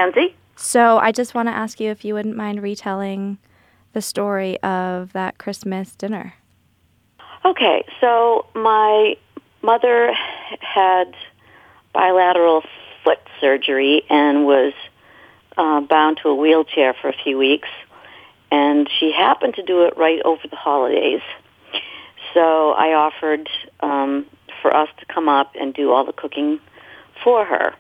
Kenzie. So I just want to ask you if you wouldn't mind retelling the story of that Christmas dinner. Okay, so my mother had bilateral foot surgery and was bound to a wheelchair for a few weeks, and she happened to do it right over the holidays. So I offered for us to come up and do all the cooking for her.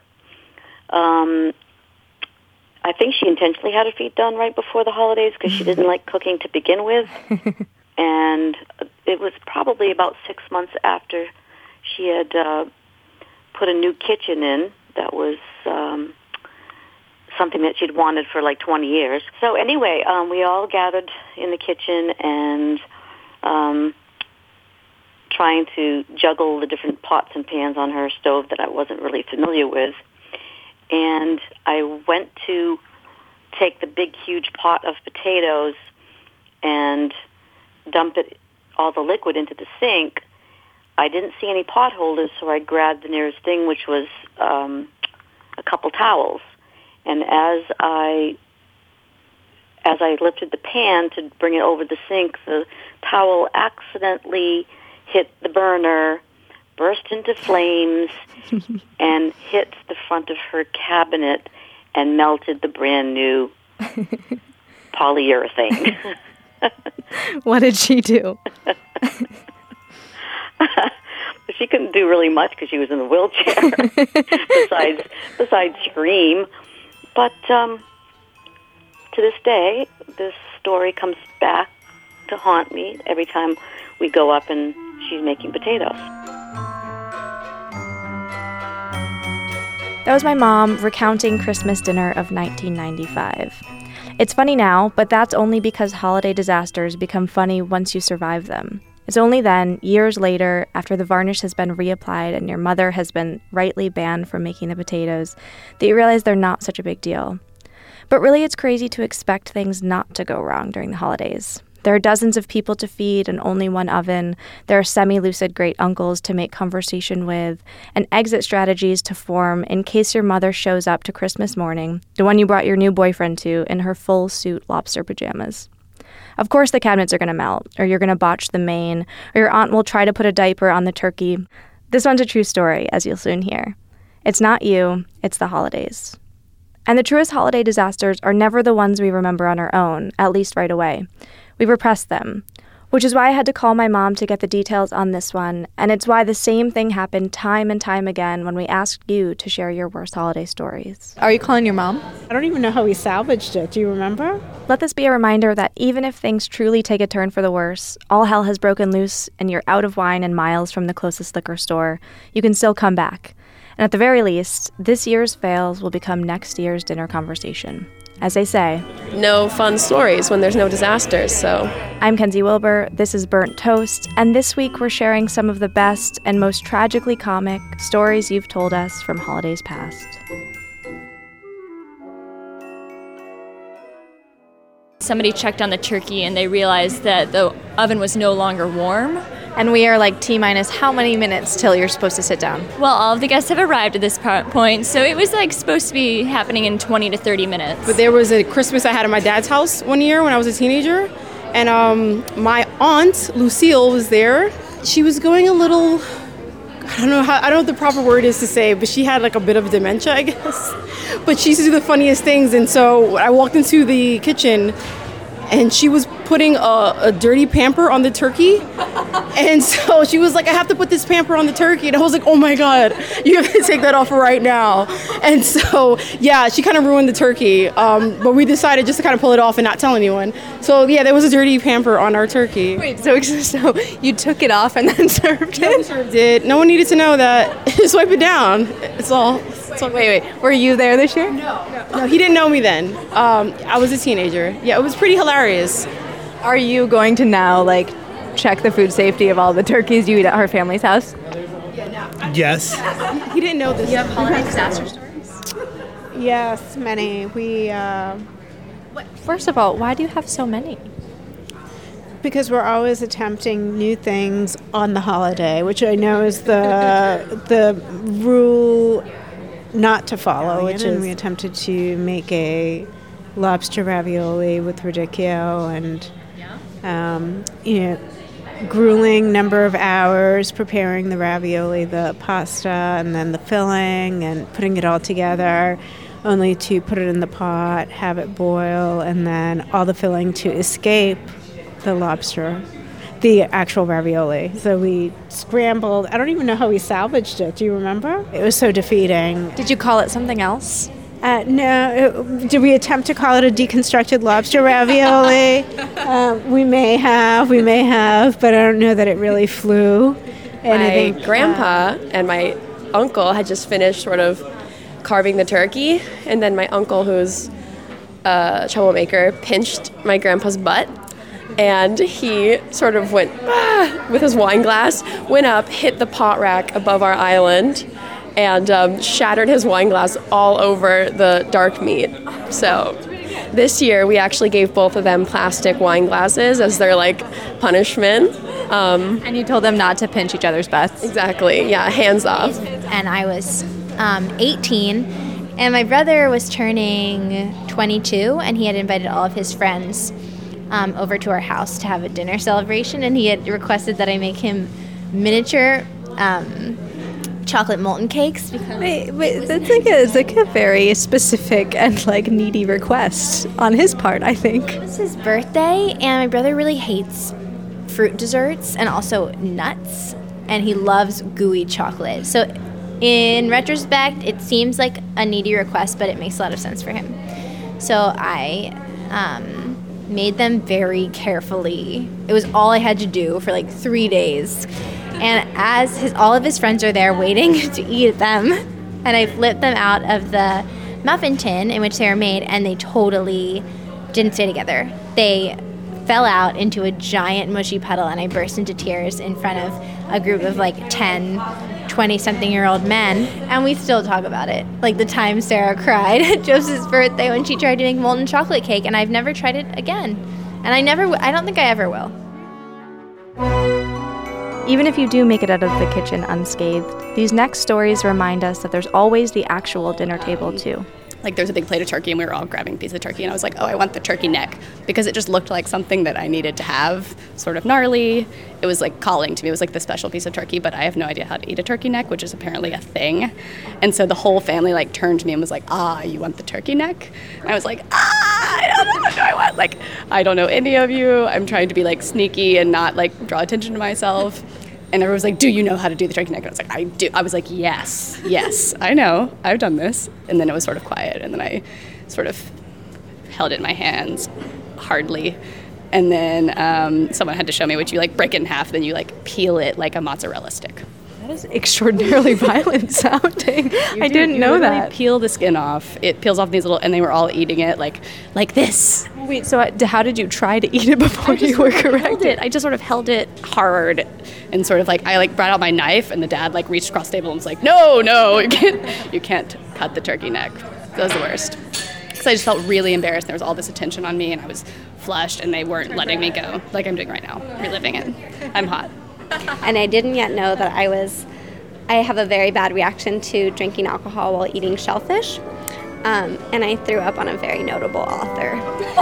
I think she intentionally had her feet done right before the holidays because she didn't like cooking to begin with. And it was probably about 6 months after she had put a new kitchen in that was something that she'd wanted for like 20 years. So anyway, we all gathered in the kitchen and trying to juggle the different pots and pans on her stove that I wasn't really familiar with. And I went to take the big, huge pot of potatoes and dump all the liquid into the sink. I didn't see any pot holders, so I grabbed the nearest thing, which was a couple towels. And as I lifted the pan to bring it over the sink, the towel accidentally hit the burner, burst into flames, and hit the front of her cabinet and melted the brand new polyurethane. What did she do? She couldn't do really much because she was in a wheelchair, besides scream. But to this day, this story comes back to haunt me every time we go up and she's making potatoes. That was my mom recounting Christmas dinner of 1995. It's funny now, but that's only because holiday disasters become funny once you survive them. It's only then, years later, after the varnish has been reapplied and your mother has been rightly banned from making the potatoes, that you realize they're not such a big deal. But really, it's crazy to expect things not to go wrong during the holidays. There are dozens of people to feed and only one oven. There are semi-lucid great uncles to make conversation with, and exit strategies to form in case your mother shows up to Christmas morning, the one you brought your new boyfriend to, in her full suit lobster pajamas. Of course the cabinets are going to melt, or you're going to botch the main, or your aunt will try to put a diaper on the turkey. This one's a true story, as you'll soon hear. It's not you, it's the holidays. And the truest holiday disasters are never the ones we remember on our own, at least right away. We repress them, which is why I had to call my mom to get the details on this one, and it's why the same thing happened time and time again when we asked you to share your worst holiday stories. Are you calling your mom? I don't even know how we salvaged it. Do you remember? Let this be a reminder that even if things truly take a turn for the worse, all hell has broken loose, and you're out of wine and miles from the closest liquor store, you can still come back. And at the very least, this year's fails will become next year's dinner conversation. As they say, no fun stories when there's no disasters, so. I'm Kenzie Wilbur, this is Burnt Toast, and this week we're sharing some of the best and most tragically comic stories you've told us from holidays past. Somebody checked on the turkey and they realized that the oven was no longer warm. And we are like T-minus how many minutes till you're supposed to sit down? Well, all of the guests have arrived at this point, so it was like supposed to be happening in 20 to 30 minutes. But there was a Christmas I had at my dad's house one year when I was a teenager, and my aunt, Lucille, was there. She was going a little, I don't know what the proper word is to say, but she had like a bit of dementia, I guess. But she used to do the funniest things, and so I walked into the kitchen, and she was putting a dirty pamper on the turkey. And so she was like, I have to put this pamper on the turkey. And I was like, oh my God, you have to take that off right now. And so, yeah, she kind of ruined the turkey. But we decided just to kind of pull it off and not tell anyone. So, yeah, there was a dirty pamper on our turkey. Wait, so you took it off and then served it? Yeah, we served it. No one needed to know that. Just wipe it down. It's all. Wait. Were you there this year? No, he didn't know me then. I was a teenager. Yeah, it was pretty hilarious. Are you going to now, check the food safety of all the turkeys you eat at her family's house? Yes. He didn't know this. You have holiday disaster stories? Yes, many. First of all, why do you have so many? Because we're always attempting new things on the holiday, which I know is the rule not to follow it, and we attempted to make a lobster ravioli with radicchio and, grueling number of hours preparing the ravioli, the pasta, and then the filling, and putting it all together, only to put it in the pot, have it boil, and then all the filling to escape the lobster, the actual ravioli. So we scrambled. I don't even know how we salvaged it. Do you remember? It was so defeating. Did you call it something else? No. Did we attempt to call it a deconstructed lobster ravioli? We may have, but I don't know that it really flew. My grandpa and my uncle had just finished sort of carving the turkey, and then my uncle, who's a troublemaker, pinched my grandpa's butt, and he sort of went with his wine glass, went up, hit the pot rack above our island, and shattered his wine glass all over the dark meat. So this year we actually gave both of them plastic wine glasses as their punishment. And you told them not to pinch each other's butts. Exactly, yeah, hands off. And I was 18, and my brother was turning 22, and he had invited all of his friends over to our house to have a dinner celebration, and he had requested that I make him miniature chocolate molten cakes. Wait, that's like a very specific and needy request on his part, I think. It was his birthday, and my brother really hates fruit desserts and also nuts, and he loves gooey chocolate. So in retrospect, it seems like a needy request, but it makes a lot of sense for him. So I made them very carefully. It was all I had to do for 3 days. And as all of his friends are there waiting to eat them, and I flipped them out of the muffin tin in which they were made, and they totally didn't stay together. They fell out into a giant mushy puddle, and I burst into tears in front of a group of 10, 20-something-year-old men, and we still talk about it. The time Sarah cried at Joseph's birthday when she tried to make molten chocolate cake, and I've never tried it again. And I don't think I ever will. Even if you do make it out of the kitchen unscathed, these next stories remind us that there's always the actual dinner table, too. There was a big plate of turkey, and we were all grabbing a piece of turkey, and I was like, oh, I want the turkey neck, because it just looked like something that I needed to have, sort of gnarly. It was calling to me. It was the special piece of turkey, but I have no idea how to eat a turkey neck, which is apparently a thing. And so the whole family turned to me and was like, you want the turkey neck? And I was like, I don't know what do I want. I don't know any of you. I'm trying to be sneaky and not draw attention to myself. And everyone was like, do you know how to do the turkey neck? And I was like, I do. I was like, yes, I know. I've done this. And then it was sort of quiet. And then I sort of held it in my hands, hardly. And then someone had to show me what you break it in half, then you peel it like a mozzarella stick. That is extraordinarily violent sounding. I didn't know that. Peel the skin off. It peels off these little, and they were all eating it like this. Wait, so how did you try to eat it before you were corrected? I just sort of held it hard, and sort of I brought out my knife, and the dad reached across the table and was like, no, you can't cut the turkey neck. That was the worst. Because I just felt really embarrassed. There was all this attention on me, and I was flushed, and they weren't letting me go like I'm doing right now, reliving it. I'm hot. And I didn't yet know that I have a very bad reaction to drinking alcohol while eating shellfish. And I threw up on a very notable author.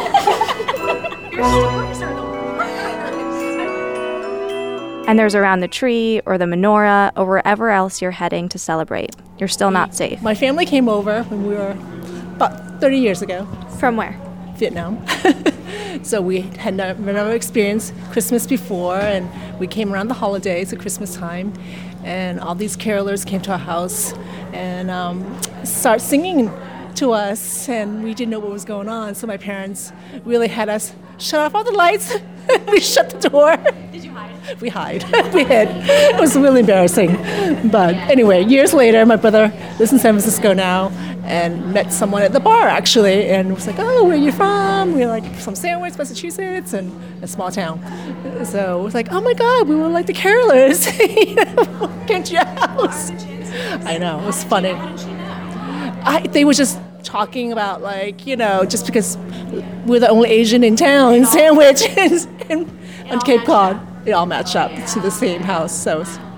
And there's around the tree or the menorah or wherever else you're heading to celebrate. You're still not safe. My family came over when we were about 30 years ago. From where? Vietnam. So we had never experienced Christmas before, and we came around the holidays at Christmas time, and all these carolers came to our house and started singing to us, and we didn't know what was going on, so my parents really had us shut off all the lights. We shut the door. Did you hide? We hid. We hid. It was really embarrassing. But anyway, years later, my brother lives in San Francisco now and met someone at the bar, actually, and was like, oh, where are you from? We were from Sandwich, Massachusetts, and a small town. So it was like, oh my God, we were the carolers. Came to your house. I know, it was funny. They were just talking about just because we're the only Asian in town in Sandwich and on Cape Cod, it all matched up to the same house. So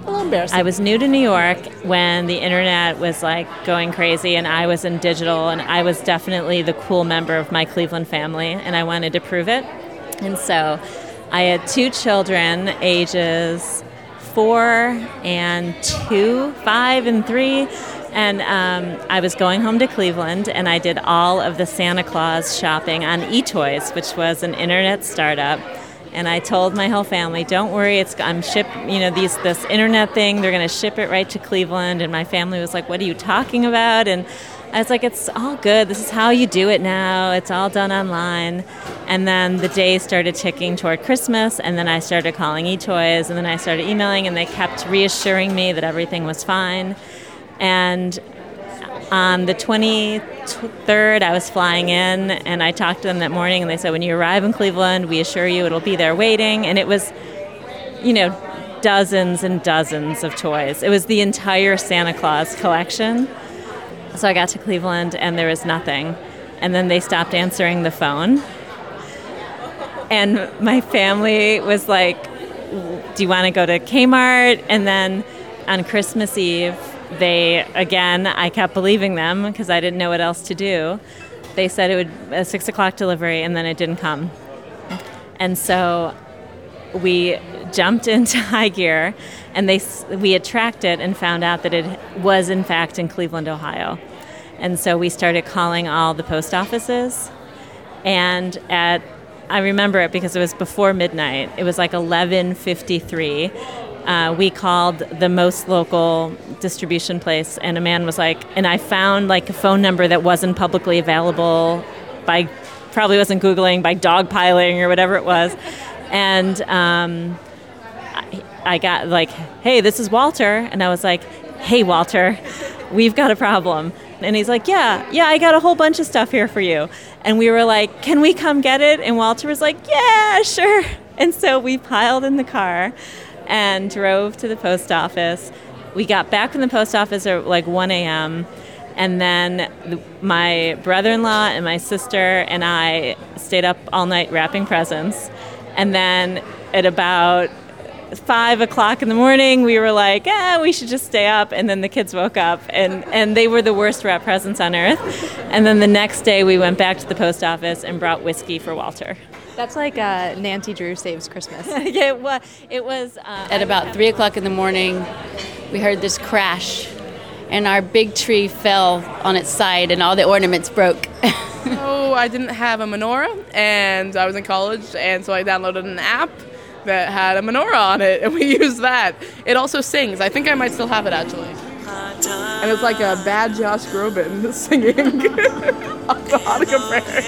a little embarrassing. I was new to New York when the internet was like going crazy, and I was in digital, and I was definitely the cool member of my Cleveland family, and I wanted to prove it. And so I had 2 children, ages 4 and 2, 5 and 3. And I was going home to Cleveland, and I did all of the Santa Claus shopping on eToys, which was an internet startup. And I told my whole family, "Don't worry, this internet thing. They're going to ship it right to Cleveland." And my family was like, "What are you talking about?" And I was like, "It's all good. This is how you do it now. It's all done online." And then the days started ticking toward Christmas, and then I started calling eToys, and then I started emailing, and they kept reassuring me that everything was fine. And on the 23rd, I was flying in, and I talked to them that morning, and they said, "When you arrive in Cleveland, we assure you it'll be there waiting." And it was, dozens and dozens of toys. It was the entire Santa Claus collection. So I got to Cleveland, and there was nothing. And then they stopped answering the phone. And my family was like, "Do you want to go to Kmart?" And then on Christmas Eve, I kept believing them because I didn't know what else to do. They said it would a 6 o'clock delivery, and then it didn't come. And so we jumped into high gear, and we had tracked it and found out that it was in fact in Cleveland, Ohio. And so we started calling all the post offices, and I remember it because it was before midnight. It was like 11:53. We called the most local distribution place, and a man was like, and I found like a phone number that wasn't publicly available probably wasn't Googling, by dogpiling or whatever it was. And I got like, "Hey, this is Walter." And I was like, "Hey, Walter, we've got a problem." And he's like, yeah, I got a whole bunch of stuff here for you. And we were like, "Can we come get it?" And Walter was like, "Yeah, sure." And so we piled in the car and drove to the post office. We got back from the post office at like 1 a.m. And then my brother-in-law and my sister and I stayed up all night wrapping presents. And then at about 5 o'clock in the morning, we were like, we should just stay up. And then the kids woke up, and they were the worst wrap presents on earth. And then the next day, we went back to the post office and brought whiskey for Walter. That's like Nancy Drew Saves Christmas. Yeah, it was. At about 3 o'clock in the morning, we heard this crash, and our big tree fell on its side, and all the ornaments broke. So I didn't have a menorah, and I was in college, and so I downloaded an app that had a menorah on it, and we used that. It also sings. I think I might still have it, actually. And it's like a bad Josh Groban singing the Hanukkah prayers.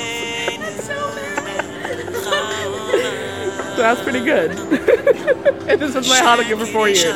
So that's pretty good. And this was my Hanukkah for 4 years.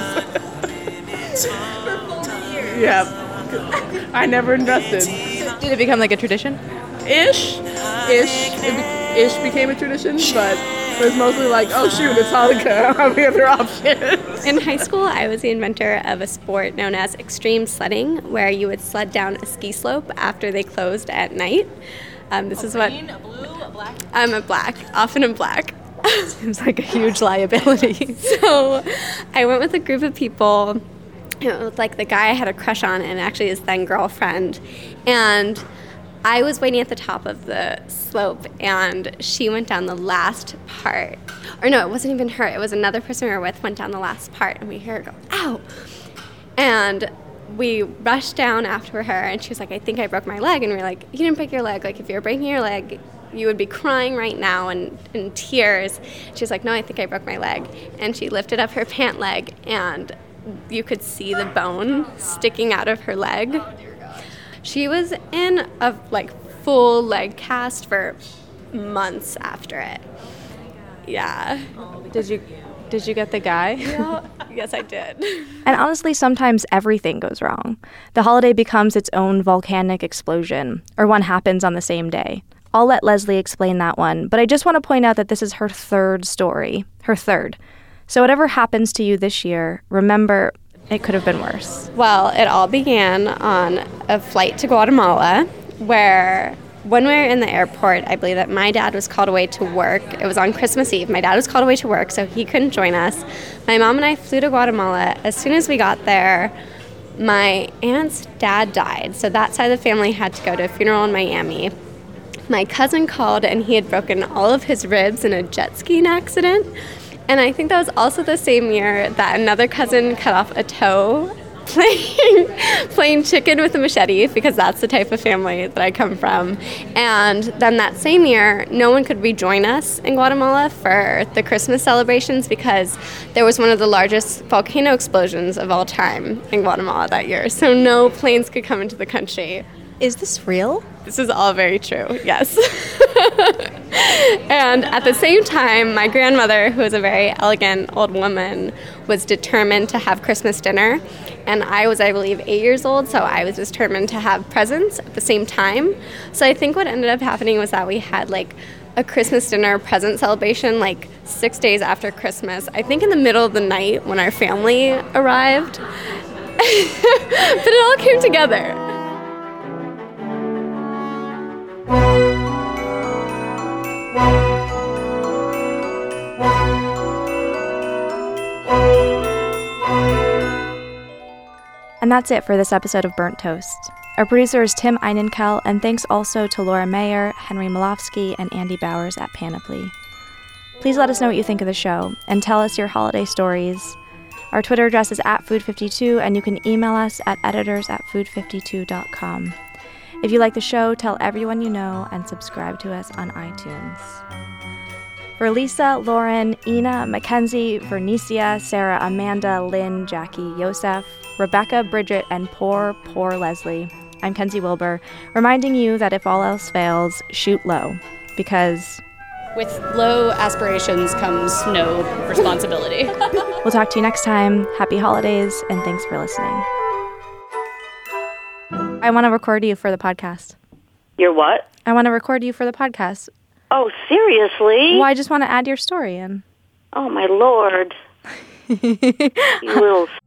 Yeah. I never invested. Did it become like a tradition? Ish. Ish became a tradition, but it was mostly like, "Oh shoot, it's Hanukkah. How many other options?" In high school, I was the inventor of a sport known as extreme sledding, where you would sled down a ski slope after they closed at night. This is what... Green, a blue, a black? I'm a black, often in black. Seems like a huge liability. So I went with a group of people, with like the guy I had a crush on and actually his then girlfriend. And I was waiting at the top of the slope, and she went down the last part. Or no, it wasn't even her. It was another person we were with went down the last part, and we hear her go, "Ow!" And we rushed down after her, and she was like, "I think I broke my leg." And we were like, "You didn't break your leg. Like, if you were breaking your leg, you would be crying right now and in tears." She was like, "No, I think I broke my leg." And she lifted up her pant leg, and you could see the bone sticking out of her leg. She was in a full leg cast for months after it. Yeah. Did you get the guy? Yeah. Yes, I did. And honestly, sometimes everything goes wrong. The holiday becomes its own volcanic explosion, or one happens on the same day. I'll let Leslie explain that one, but I just want to point out that this is her third story. Her third. So whatever happens to you this year, remember, it could have been worse. Well, it all began on a flight to Guatemala, where when we were in the airport, I believe that my dad was called away to work. It was on Christmas Eve. My dad was called away to work, so he couldn't join us. My mom and I flew to Guatemala. As soon as we got there, my aunt's dad died, so that side of the family had to go to a funeral in Miami. My cousin called, and he had broken all of his ribs in a jet skiing accident. And I think that was also the same year that another cousin cut off a toe playing chicken with a machete, because that's the type of family that I come from. And then that same year, no one could rejoin us in Guatemala for the Christmas celebrations because there was one of the largest volcano explosions of all time in Guatemala that year. So no planes could come into the country. Is this real? This is all very true, yes. And at the same time, my grandmother, who was a very elegant old woman, was determined to have Christmas dinner. And I was, I believe, 8 years old, so I was determined to have presents at the same time. So I think what ended up happening was that we had like a Christmas dinner present celebration like 6 days after Christmas, I think in the middle of the night when our family arrived. But it all came together. And that's it for this episode of Burnt Toast. Our producer is Tim Einenkel, and thanks also to Laura Mayer, Henry Malofsky, and Andy Bowers at Panoply. Please let us know what you think of the show, and tell us your holiday stories. Our Twitter address is @food52, and you can email us at editors@food52.com. If you like the show, tell everyone you know, and subscribe to us on iTunes. For Lisa, Lauren, Ina, Mackenzie, Vernicia, Sarah, Amanda, Lynn, Jackie, Yosef, Rebecca, Bridget, and poor Leslie, I'm Kenzie Wilbur, reminding you that if all else fails, shoot low, because with low aspirations comes no responsibility. We'll talk to you next time. Happy holidays, and thanks for listening. I want to record you for the podcast. You're what? I want to record you for the podcast. Oh, seriously? Well, I just want to add your story in. Oh, my Lord. You little